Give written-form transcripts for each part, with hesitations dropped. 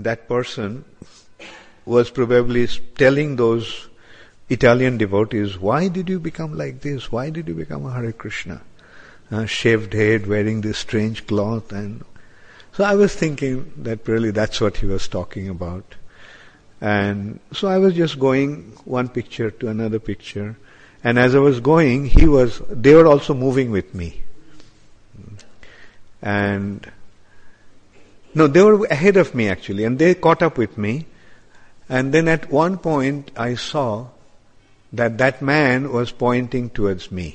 that person was probably telling those Italian devotees, why did you become like this? Why did you become a Hare Krishna? Shaved head, wearing this strange cloth. And so I was thinking that really that's what he was talking about. And so I was just going one picture to another picture. And as I was going, they were also moving with me. And no, they were ahead of me actually, and they caught up with me. And then at one point I saw that man was pointing towards me.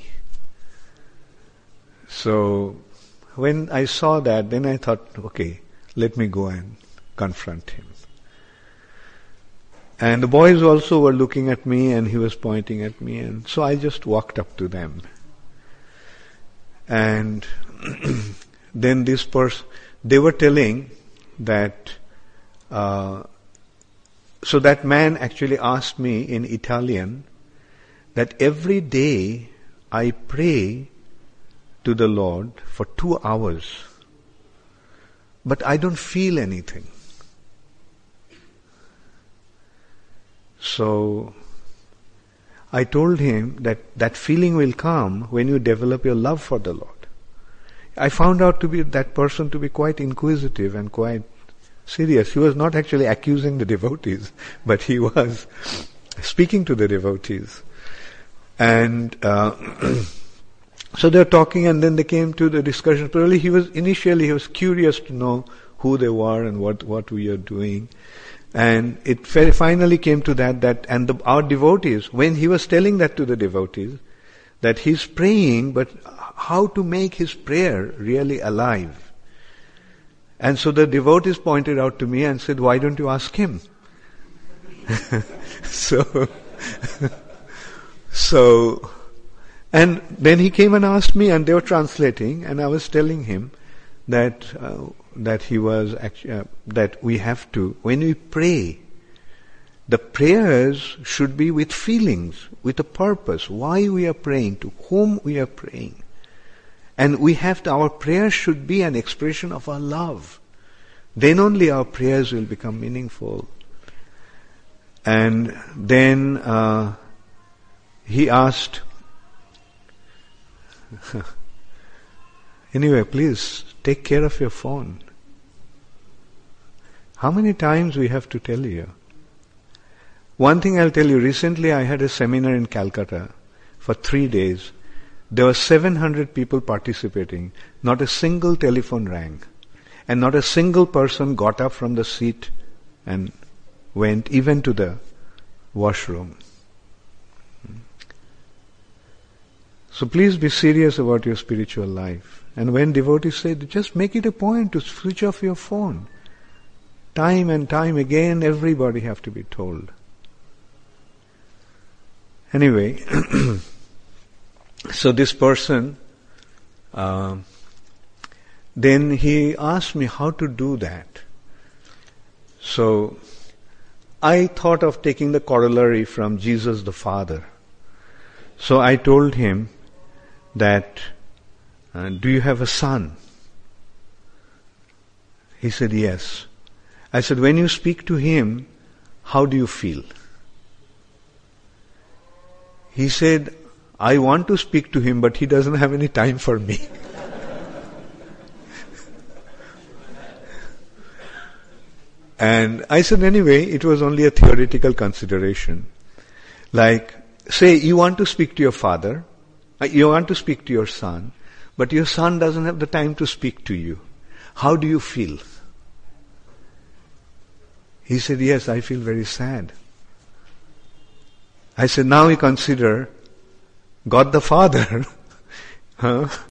So when I saw that, then I thought, okay, let me go and confront him. And the boys also were looking at me, and he was pointing at me, and so I just walked up to them. And then they were telling that, so that man actually asked me in Italian that every day I pray to the Lord for 2 hours, but I don't feel anything. So I told him that feeling will come when you develop your love for the Lord. I found out that person to be quite inquisitive and quite serious. He was not actually accusing the devotees, but he was speaking to the devotees. And so they were talking, and then they came to the discussion. Probably he was curious to know who they were and what we are doing. And it finally came to our devotees, when he was telling that to the devotees, that he's praying, but how to make his prayer really alive. And so the devotees pointed out to me and said, why don't you ask him? So, and then he came and asked me, and they were translating, and I was telling him that he was actually, that we have to, when we pray, the prayers should be with feelings, with a purpose, why we are praying, to whom we are praying. And our prayers should be an expression of our love. Then only our prayers will become meaningful. And then he asked, anyway, please take care of your phone. How many times we have to tell you? One thing I'll tell you, recently I had a seminar in Calcutta for 3 days. There were 700 people participating. Not a single telephone rang. And not a single person got up from the seat and went even to the washroom. So please be serious about your spiritual life. And when devotees say, just make it a point to switch off your phone. Time and time again, everybody have to be told. Anyway, so this person, then he asked me how to do that. So I thought of taking the corollary from Jesus the Father. So I told him that, do you have a son? He said, yes. I said, when you speak to him, how do you feel? He said, I want to speak to him, but he doesn't have any time for me. And I said, anyway, it was only a theoretical consideration. Like, say you want to speak to your father, you want to speak to your son, but your son doesn't have the time to speak to you. How do you feel? He said, yes, I feel very sad. I said, now you consider God the Father